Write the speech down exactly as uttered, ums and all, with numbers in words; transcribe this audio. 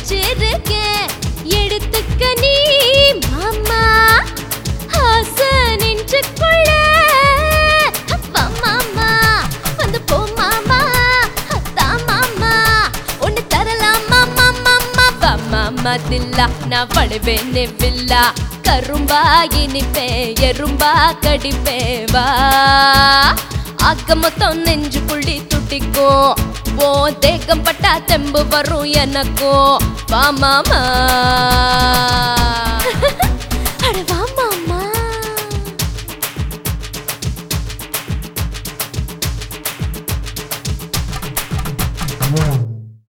வச்சிருக்கேன் எடுத்துக்க நீ மாமா ஹாசன் இன்றுக்குள்ள அப்பா மாமா வந்து போ மாமா அத்தா மாமா ஒன்னு தரலாம் மாமா மாமா வா மாமா தில்லா நான் படுவேனே வில்லா கரும்பா இனிப்பே எறும்பா கடிப்பே வா ஆக்க மொத்தம் நெஞ்சு புள்ளி துட்டிக்கும் ஓ தேகம் பட்டா தெம்பு வரும் எனக்கும் வா மாமா